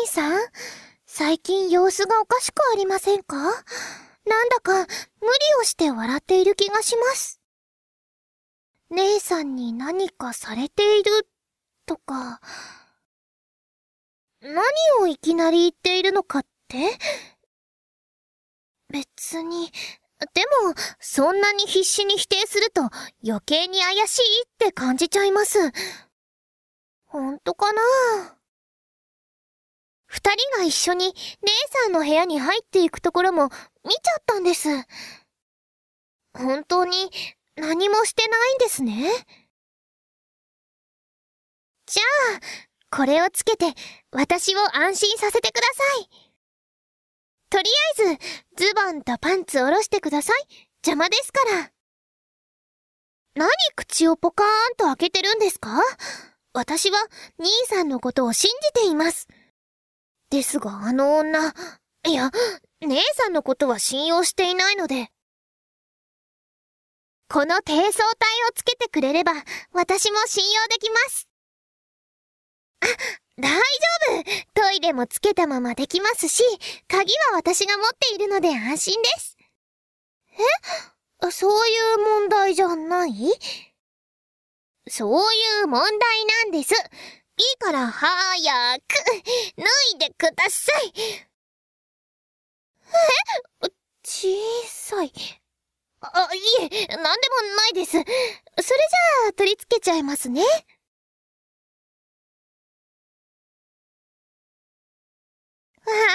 兄さん、最近様子がおかしくありませんか？なんだか無理をして笑っている気がします。姉さんに何かされているとか、何をいきなり言っているのかって？別に、でも、そんなに必死に否定すると余計に怪しいって感じちゃいます。ほんとかな？二人が一緒に姉さんの部屋に入っていくところも見ちゃったんです。本当に何もしてないんですね。じゃあ、これをつけて私を安心させてください。とりあえず、ズボンとパンツ下ろしてください。邪魔ですから。何口をポカーンと開けてるんですか？私は兄さんのことを信じています。ですがあの女、いや、姉さんのことは信用していないので、この低層体をつけてくれれば、私も信用できます。あ、大丈夫。トイレもつけたままできますし、鍵は私が持っているので安心です。え？そういう問題じゃない？そういう問題なんです。いいから早く脱いでください。小さい。いえ、なんでもないです。それじゃあ取り付けちゃいますね。わあ、かわいいじゃ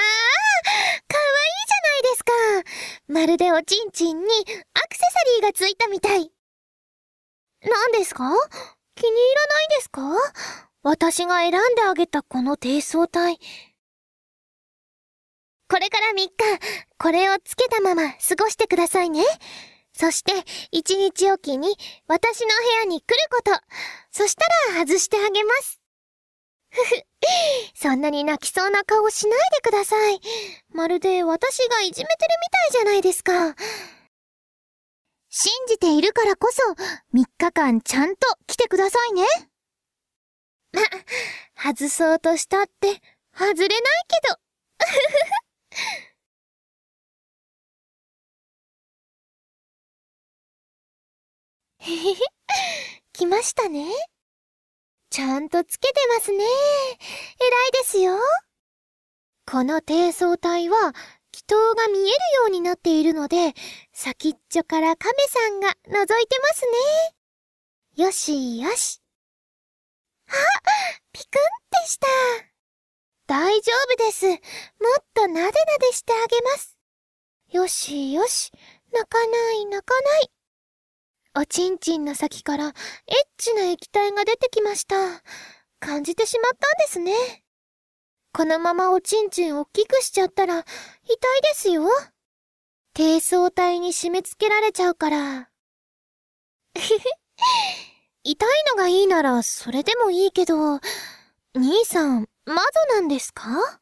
ないですか。まるでおちんちんにアクセサリーがついたみたい。何ですか？気に入らないですか？私が選んであげたこの低層体。これから3日、これをつけたまま過ごしてくださいね。そして、1日おきに私の部屋に来ること。そしたら外してあげます。ふふ、そんなに泣きそうな顔しないでください。まるで私がいじめてるみたいじゃないですか。信じているからこそ、3日間ちゃんと来てくださいね。外そうとしたって、外れないけど。へへへ、来ましたね。ちゃんとつけてますね。偉いですよ。この低層体は、気筒が見えるようになっているので、先っちょから亀さんが覗いてますね。よしよし。あ、ピクンってした。大丈夫です。もっとなでなでしてあげます。よしよし。泣かない泣かない。おちんちんの先からエッチな液体が出てきました。感じてしまったんですね。このままおちんちんを大きくしちゃったら痛いですよ。低層体に締め付けられちゃうから。痛いのがいいならそれでもいいけど、兄さん、魔女なんですか？あ、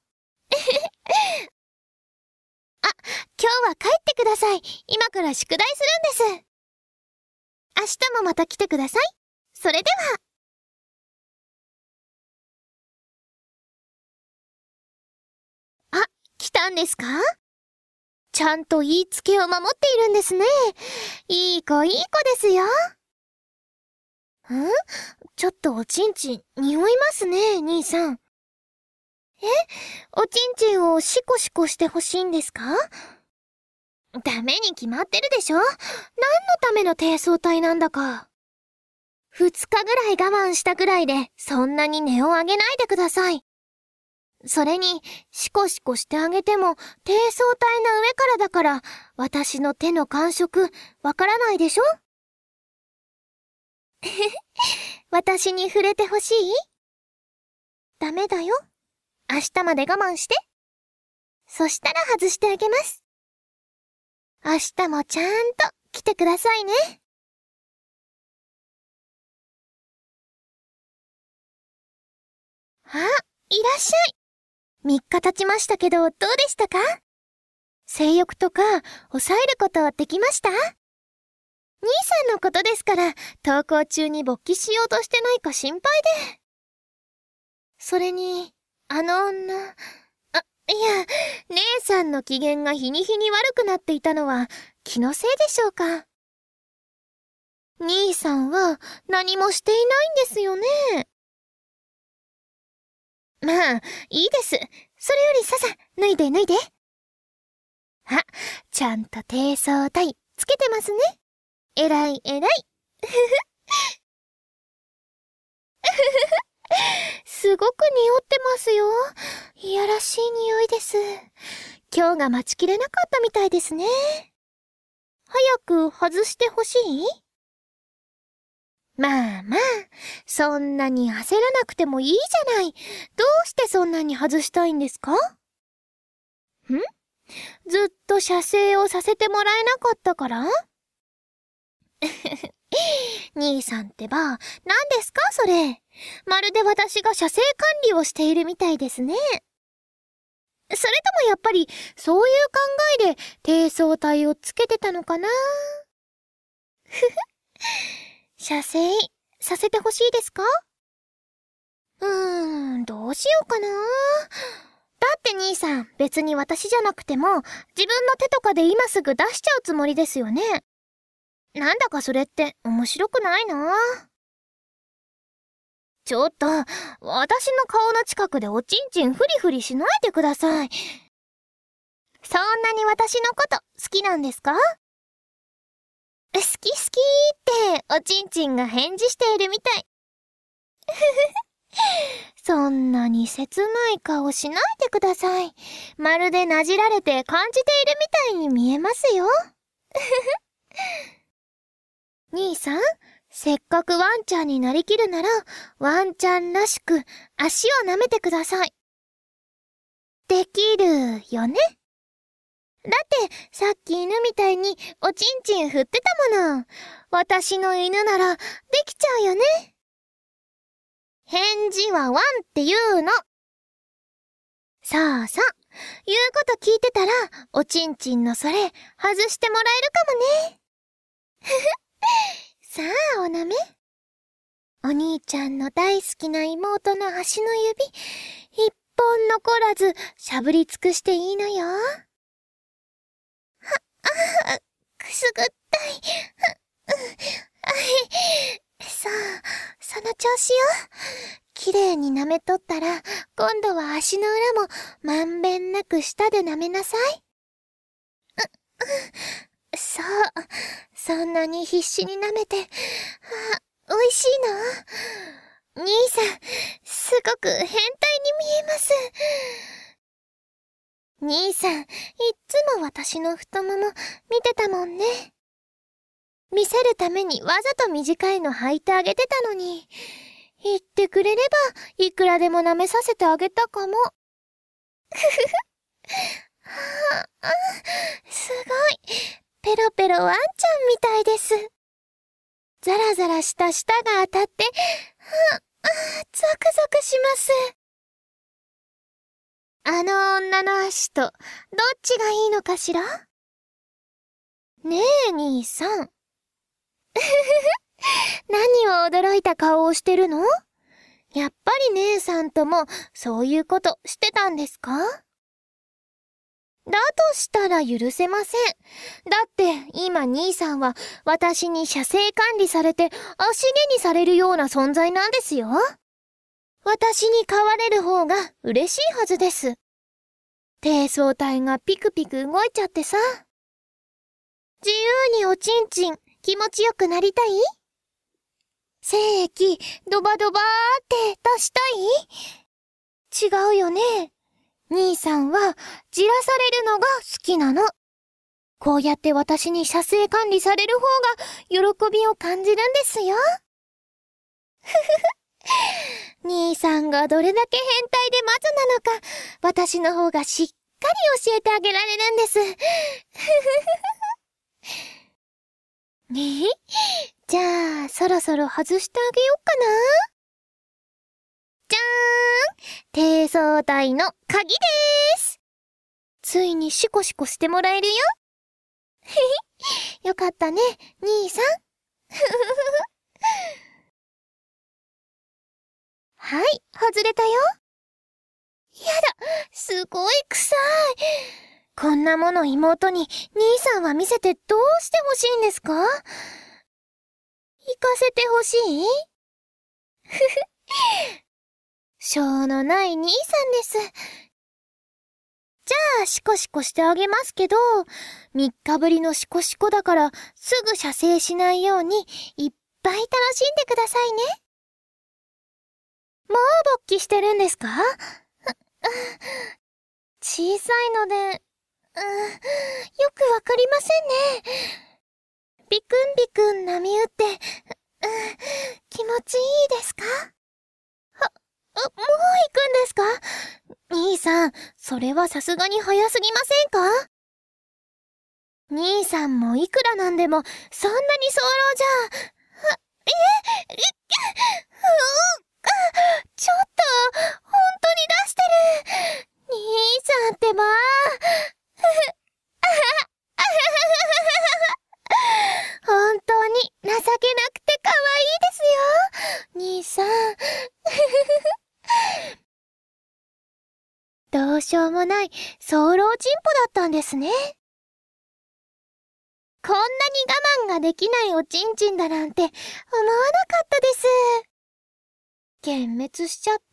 今日は帰ってください。今から宿題するんです。明日もまた来てください。それでは。あ、来たんですか？ちゃんと言いつけを守っているんですね。いい子いい子ですよ。ちょっとおちんちん、匂いますね、兄さん。おちんちんをシコシコしてほしいんですか？ダメに決まってるでしょ。何のための低層体なんだか。2日ぐらい我慢したぐらいで、そんなに音を上げないでください。それに、シコシコしてあげても、低層体の上からだから、私の手の感触、わからないでしょ？私に触れてほしい？ダメだよ。明日まで我慢して。そしたら外してあげます。明日もちゃんと来てくださいね。あ、いらっしゃい。3日経ちましたけど、どうでしたか？性欲とか、抑えることできました？兄さんのことですから、登校中に勃起しようとしてないか心配で。それに、 あの女、いや、姉さんの機嫌が日に日に悪くなっていたのは気のせいでしょうか。兄さんは何もしていないんですよね。まあ、いいです。それよりさ、脱いで。あ、ちゃんと低層タイつけてますね。えらい。すごく匂ってますよ。いやらしい匂いです。今日が待ちきれなかったみたいですね。早く外してほしい？まあ、そんなに焦らなくてもいいじゃない。どうしてそんなに外したいんですか？ずっと射精をさせてもらえなかったから？兄さんってば、何ですかそれ。まるで私が射精管理をしているみたいですね。それともやっぱり、そういう考えで低層体をつけてたのかな？射精、させてほしいですか？どうしようかな。だって兄さん、別に私じゃなくても、自分の手とかで今すぐ出しちゃうつもりですよね。なんだかそれって面白くないな。ちょっと、私の顔の近くでおちんちんフリフリしないでください。そんなに私のこと好きなんですか？好きっておちんちんが返事しているみたい。そんなに切ない顔しないでください。まるでなじられて感じているみたいに見えますよ。兄さん、せっかくワンちゃんになりきるなら、ワンちゃんらしく足を舐めてください。できるよね？だってさっき犬みたいにおちんちん振ってたもの。私の犬ならできちゃうよね。返事はワンって言うの。そう、言うこと聞いてたらおちんちんのそれ外してもらえるかもね。さあ、お舐め。お兄ちゃんの大好きな妹の足の指、一本残らずしゃぶり尽くしていいのよ。くすぐったい。さあ、その調子よ。きれいに舐めとったら、今度は足の裏もまんべんなく舌で舐めなさい。そう、そんなに必死に舐めて、美味しいの？兄さん、すごく変態に見えます。兄さん、いっつも私の太もも見てたもんね。見せるためにわざと短いの履いてあげてたのに、言ってくれればいくらでも舐めさせてあげたかも。すごい。ペロペロワンちゃんみたいです。ザラザラした舌が当たって、ゾクゾクします。あの女の足とどっちがいいのかしら？ねえ、兄さん。何を驚いた顔をしてるの？やっぱり姉さんともそういうことしてたんですか？だとしたら許せません。だって今兄さんは私に射精管理されて足毛にされるような存在なんですよ。私に飼われる方が嬉しいはずです。低層体がピクピク動いちゃってさ。自由におちんちん気持ちよくなりたい？精液ドバドバーって出したい？違うよね。兄さんはじらされるのが好きなの。こうやって私に射精管理される方が喜びを感じるんですよ。ふふふ。兄さんがどれだけ変態でマゾなのか、私の方がしっかり教えてあげられるんです。ふふふふ。ねえ、じゃあそろそろ外してあげようかな。じゃーん、低層体の鍵でーす。ついにシコシコしてもらえるよ。へへ、よかったね、兄さん。はい、外れたよ。 すごい臭い。こんなもの妹に兄さんは見せてどうしてほしいんですか？行かせてほしい？ふふ。しょうのない兄さんです。じゃあシコシコしてあげますけど、3日ぶりのシコシコだからすぐ射精しないようにいっぱい楽しんでくださいね。もう勃起してるんですか？小さいので、よくわかりませんね。ビクンビクン波打って、気持ちいいですか？もう行くんですか？兄さん、それはさすがに早すぎませんか？兄さんもいくらなんでも、そんなに早漏じゃ、ちょっと、本当に出してる。兄さんってば。本当に情けなくて可愛いですよ、兄さん。どうしようもない早漏チンポだったんですね。こんなに我慢ができないおちんちんだなんて思わなかったです。幻滅しちゃった。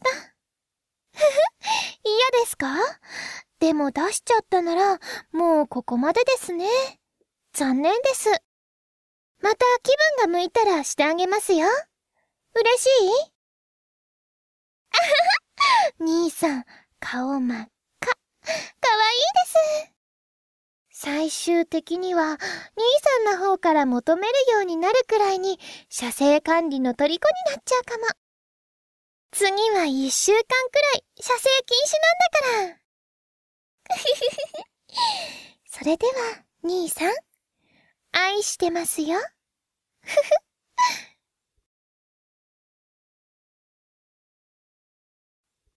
嫌ですか？でも出しちゃったならもうここまでですね。残念です。また気分が向いたらしてあげますよ。嬉しい？兄さん、顔真っ赤。かわいいです。最終的には兄さんの方から求めるようになるくらいに射精管理の虜になっちゃうかも。次は1週間くらい射精禁止なんだから。それでは兄さん、愛してますよ。ふふ。